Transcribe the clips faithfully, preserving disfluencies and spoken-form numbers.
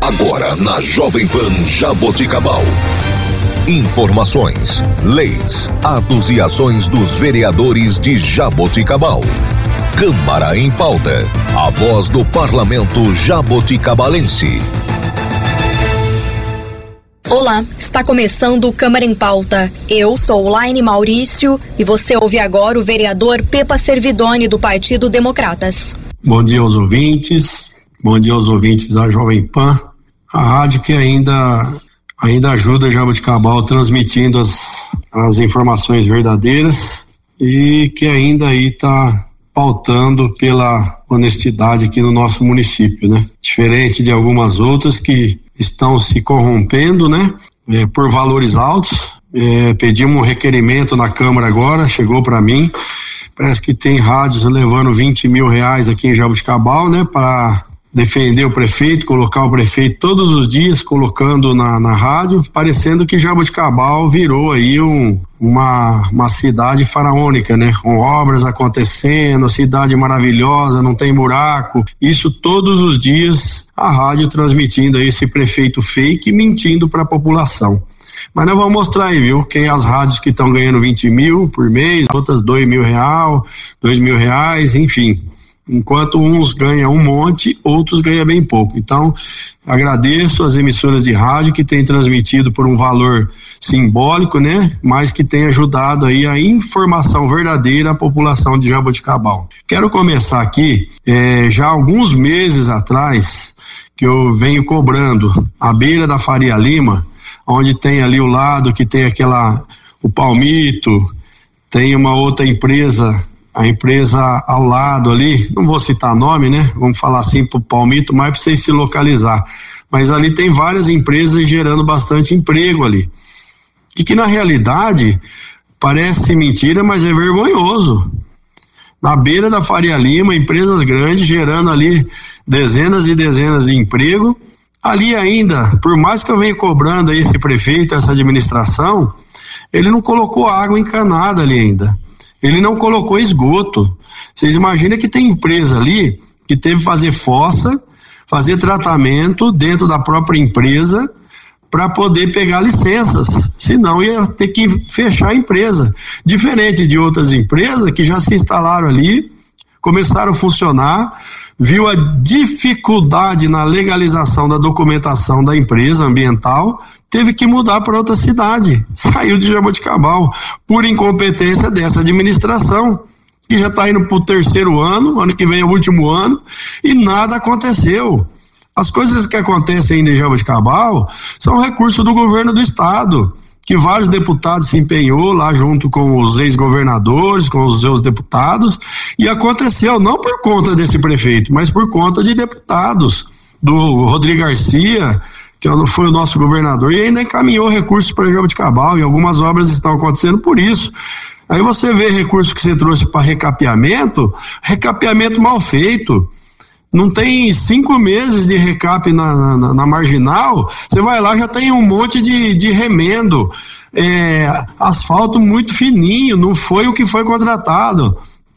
Agora na Jovem Pan Jaboticabal. Informações, leis, atos e ações dos vereadores de Jaboticabal. Câmara em Pauta. A voz do parlamento jaboticabalense. Olá, está começando o Câmara em Pauta. Eu sou Laine Maurício e você ouve agora o vereador Pepa Servidoni do Partido Democratas. Bom dia aos ouvintes, bom dia aos ouvintes da Jovem Pan, a rádio que ainda, ainda ajuda Jaboticabal transmitindo as, as informações verdadeiras e que ainda aí está pautando pela honestidade aqui no nosso município, né? Diferente de algumas outras que estão se corrompendo, né? É, por valores altos. É, pedimos um requerimento na Câmara agora, chegou para mim. Parece que tem rádios levando vinte mil reais aqui em Jaboticabal, né? Para defender o prefeito, colocar o prefeito todos os dias colocando na, na rádio, parecendo que Jaboticabal virou aí um, uma, uma cidade faraônica, né? Com obras acontecendo, cidade maravilhosa, não tem buraco, isso todos os dias a rádio transmitindo aí esse prefeito fake, mentindo para a população. Mas nós vamos mostrar aí, viu? Quem as rádios que estão ganhando vinte mil por mês, outras dois mil real, dois mil reais, enfim. Enquanto uns ganham um monte, outros ganham bem pouco. Então, agradeço as emissoras de rádio que têm transmitido por um valor simbólico, né? Mas que tem ajudado aí a informação verdadeira à população de Jaboticabal. Quero começar aqui, eh, já há alguns meses atrás, que eu venho cobrando à beira da Faria Lima, onde tem ali o lado que tem aquela, o Palmito, tem uma outra empresa, a empresa ao lado ali, não vou citar nome, né? Vamos falar assim pro Palmito, mais para vocês se localizar. Mas ali tem várias empresas gerando bastante emprego ali. E que na realidade parece mentira, mas é vergonhoso. Na beira da Faria Lima, empresas grandes gerando ali dezenas e dezenas de emprego. Ali ainda, por mais que eu venha cobrando aí esse prefeito, essa administração, ele não colocou água encanada ali ainda. Ele não colocou esgoto. Vocês imaginam que tem empresa ali que teve que fazer fossa, fazer tratamento dentro da própria empresa para poder pegar licenças, senão ia ter que fechar a empresa. Diferente de outras empresas que já se instalaram ali, começaram a funcionar, viu a dificuldade na legalização da documentação da empresa ambiental, teve que mudar para outra cidade, saiu de Jaboticabal, por incompetência dessa administração, que já está indo para o terceiro ano, ano que vem é o último ano, e nada aconteceu. As coisas que acontecem ainda em Jaboticabal são recursos do governo do estado, que vários deputados se empenhou lá junto com os ex-governadores, com os seus deputados, e aconteceu não por conta desse prefeito, mas por conta de deputados, do Rodrigo Garcia, que foi o nosso governador, e ainda encaminhou recursos para Jaboticabal, e algumas obras estão acontecendo por isso. Aí você vê recursos que você trouxe para recapeamento, recapeamento mal feito. Não tem cinco meses de recap na, na, na marginal, você vai lá, já tem um monte de, de remendo, é, asfalto muito fininho, não foi o que foi contratado.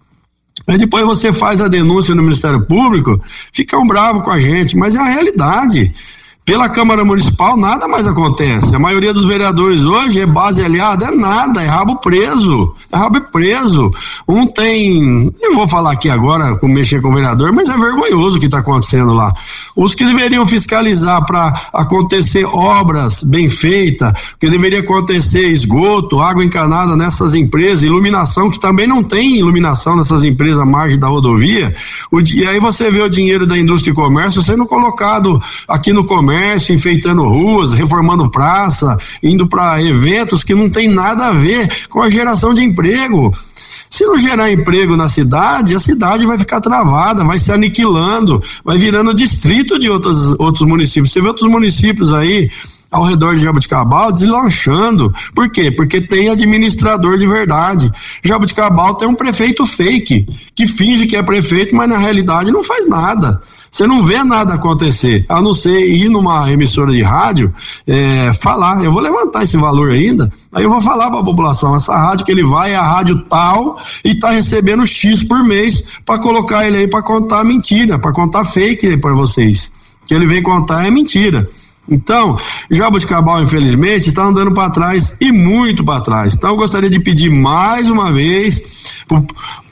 Aí depois você faz a denúncia no Ministério Público, ficam bravos com a gente, mas é a realidade. Pela Câmara Municipal nada mais acontece, a maioria dos vereadores hoje é base aliada, é nada, é rabo preso, é rabo preso. Um tem, não vou falar aqui agora como mexer com o vereador, mas é vergonhoso o que está acontecendo lá. Os que deveriam fiscalizar para acontecer obras bem feitas, que deveria acontecer esgoto, água encanada nessas empresas, iluminação, que também não tem iluminação nessas empresas à margem da rodovia, o, e aí você vê o dinheiro da indústria e comércio sendo colocado aqui no comércio, comércio, enfeitando ruas, reformando praça, indo para eventos que não tem nada a ver com a geração de emprego. Se não gerar emprego na cidade, a cidade vai ficar travada, vai se aniquilando, vai virando distrito de outros, outros municípios. Você vê outros municípios aí ao redor de Jaboticabal deslanchando. Por quê? Porque tem administrador de verdade. Jaboticabal tem um prefeito fake, que finge que é prefeito, mas na realidade não faz nada. Você não vê nada acontecer, a não ser ir numa emissora de rádio, é, falar, eu vou levantar esse valor ainda, aí eu vou falar para a população, essa rádio que ele vai é a rádio tal e tá recebendo X por mês para colocar ele aí para contar mentira, para contar fake para vocês. que ele vem contar é mentira. Então, Jaboticabal, infelizmente, está andando para trás e muito para trás. Então, eu gostaria de pedir mais uma vez para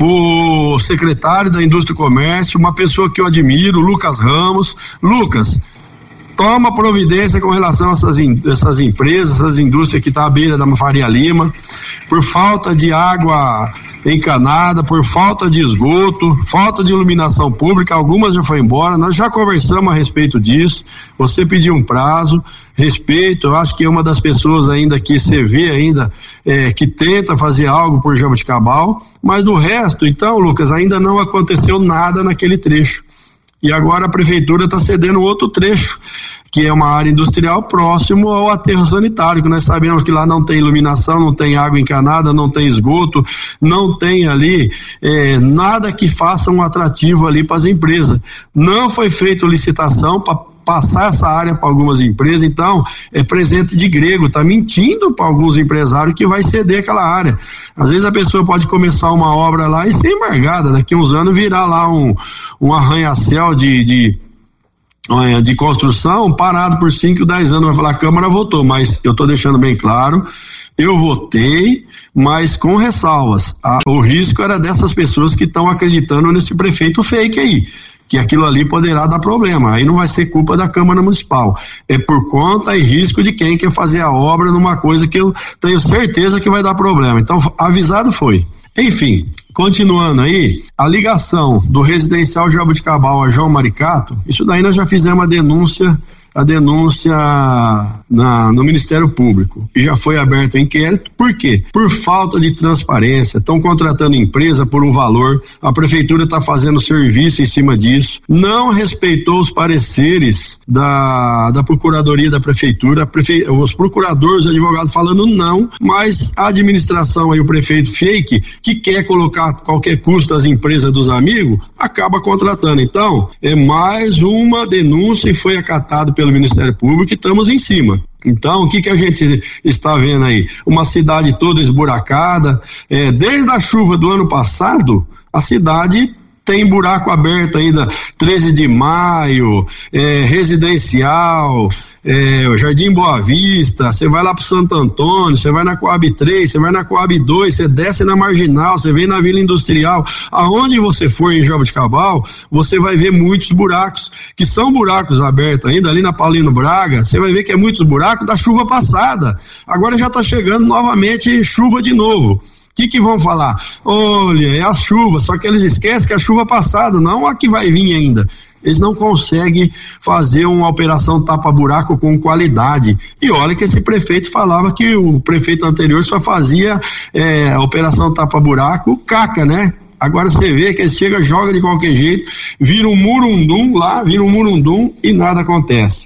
o secretário da Indústria e Comércio, uma pessoa que eu admiro, Lucas Ramos. Lucas, toma providência com relação a essas, essas empresas, essas indústrias que estão à beira da Faria Lima, por falta de água encanada, por falta de esgoto, falta de iluminação pública. Algumas já foi embora, nós já conversamos a respeito disso. Você pediu um prazo, respeito, eu acho que é uma das pessoas ainda que você vê ainda é, que tenta fazer algo por Jaboticabal, mas do resto, então, Lucas, ainda não aconteceu nada naquele trecho. E agora a prefeitura está cedendo outro trecho, que é uma área industrial próximo ao aterro sanitário, que nós sabemos que lá não tem iluminação, não tem água encanada, não tem esgoto, não tem ali eh, nada que faça um atrativo ali para as empresas. Não foi feita licitação para passar essa área para algumas empresas, então é presente de grego, está mentindo para alguns empresários que vai ceder aquela área. Às vezes a pessoa pode começar uma obra lá e ser embargada, daqui a uns anos virar lá um, um arranha-céu de, de, de construção parado por cinco, dez anos, vai falar, a Câmara votou, mas eu estou deixando bem claro, eu votei, mas com ressalvas. A, o risco era dessas pessoas que estão acreditando nesse prefeito fake aí, que aquilo ali poderá dar problema, aí não vai ser culpa da Câmara Municipal, é por conta e risco de quem quer fazer a obra numa coisa que eu tenho certeza que vai dar problema. Então, avisado foi. Enfim, continuando aí, a ligação do residencial Jaboticabal a João Maricato, isso daí nós já fizemos a denúncia, a denúncia na, no Ministério Público, e já foi aberto o inquérito. Por quê? Por falta de transparência, estão contratando empresa por um valor, a prefeitura está fazendo serviço em cima disso, não respeitou os pareceres da, da procuradoria da prefeitura, prefe, os procuradores, os advogados falando não, mas a administração aí, o prefeito fake, que quer colocar qualquer custo às empresas dos amigos, acaba contratando. Então, é mais uma denúncia e foi acatado pelo Ministério Público e estamos em cima. Então, o que que a gente está vendo aí? Uma cidade toda esburacada, é, desde a chuva do ano passado, a cidade tem buraco aberto ainda, treze de maio, é, residencial, é, o Jardim Boa Vista, você vai lá pro Santo Antônio, você vai na Coab três, você vai na Coab dois, você desce na Marginal, você vem na Vila Industrial, aonde você for em Jaboticabal, você vai ver muitos buracos, que são buracos abertos ainda, ali na Paulino Braga, você vai ver que é muitos buracos da chuva passada, agora já tá chegando novamente chuva de novo. O que que vão falar? Olha, é a chuva, só que eles esquecem que é a chuva passada, não a que vai vir ainda. Eles não conseguem fazer uma operação tapa-buraco com qualidade. E olha que esse prefeito falava que o prefeito anterior só fazia é, a operação tapa-buraco caca, né? Agora você vê que ele chega, joga de qualquer jeito, vira um murundum lá, vira um murundum e nada acontece.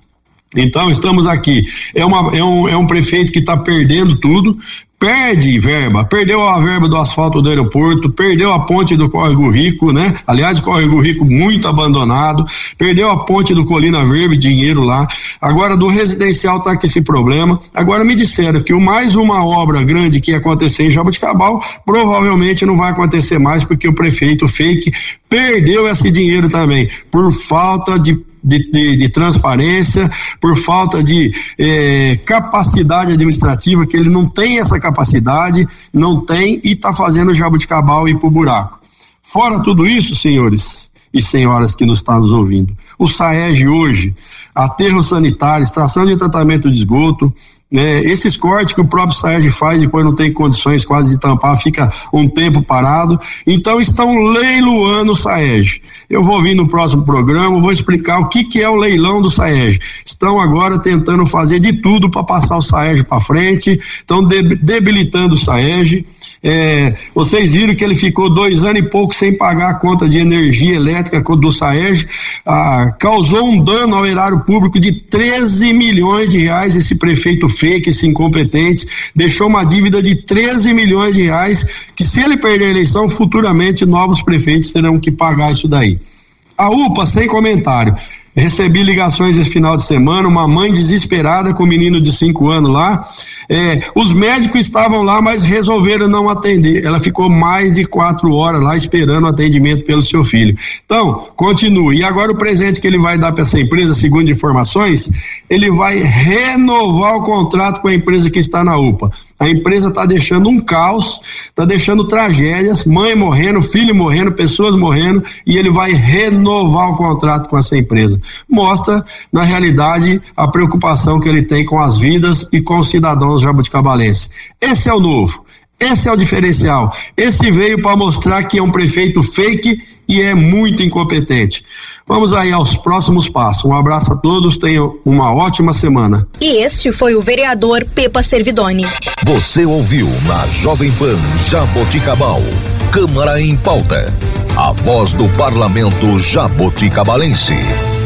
Então estamos aqui, é, uma, é, um, é um prefeito que está perdendo tudo, perde verba, perdeu a verba do asfalto do aeroporto, perdeu a ponte do Córrego Rico, né? Aliás, o Córrego Rico muito abandonado, perdeu a ponte do Colina Verde, dinheiro lá, agora do residencial tá com esse problema. Agora me disseram que o mais uma obra grande que ia acontecer em Jaboticabal, provavelmente não vai acontecer mais, porque o prefeito fake perdeu esse dinheiro também, por falta de De, de, de transparência, por falta de eh, capacidade administrativa, que ele não tem essa capacidade, não tem, e está fazendo o Jaboticabal ir pro buraco. Fora tudo isso, senhores e senhoras que nos estão nos ouvindo, o SAEG hoje, aterro sanitário, estação de tratamento de esgoto, né, esses cortes que o próprio SAEG faz, depois não tem condições quase de tampar, fica um tempo parado, então estão leiloando o SAEG. Eu vou vir no próximo programa, vou explicar o que que é o leilão do SAEG. Estão agora tentando fazer de tudo para passar o SAEG para frente, estão debilitando o SAEG. É, vocês viram que ele ficou dois anos e pouco sem pagar a conta de energia elétrica do SAEG, ah, causou um dano ao erário público de treze milhões de reais. Esse prefeito fake, esse incompetente, deixou uma dívida de treze milhões de reais, que se ele perder a eleição, futuramente novos prefeitos terão que pagar isso daí. A U P A, sem comentário, Recebi ligações esse final de semana, uma mãe desesperada com um menino de cinco anos lá. É, os médicos estavam lá, mas resolveram não atender. Ela ficou mais de quatro horas lá esperando o atendimento pelo seu filho. Então, continue. E agora o presente que ele vai dar para essa empresa, segundo informações, ele vai renovar o contrato com a empresa que está na U P A. A empresa está deixando um caos, está deixando tragédias, mãe morrendo, filho morrendo, pessoas morrendo, e ele vai renovar o contrato com essa empresa. Mostra, na realidade, a preocupação que ele tem com as vidas e com os cidadãos jabuticabalenses. Esse é o novo, esse é o diferencial. Esse veio para mostrar que é um prefeito fake e é muito incompetente. Vamos aí aos próximos passos. Um abraço a todos, tenham uma ótima semana. E este foi o vereador Pepa Servidoni. Você ouviu na Jovem Pan Jaboticabal, Câmara em Pauta, a voz do parlamento jaboticabalense.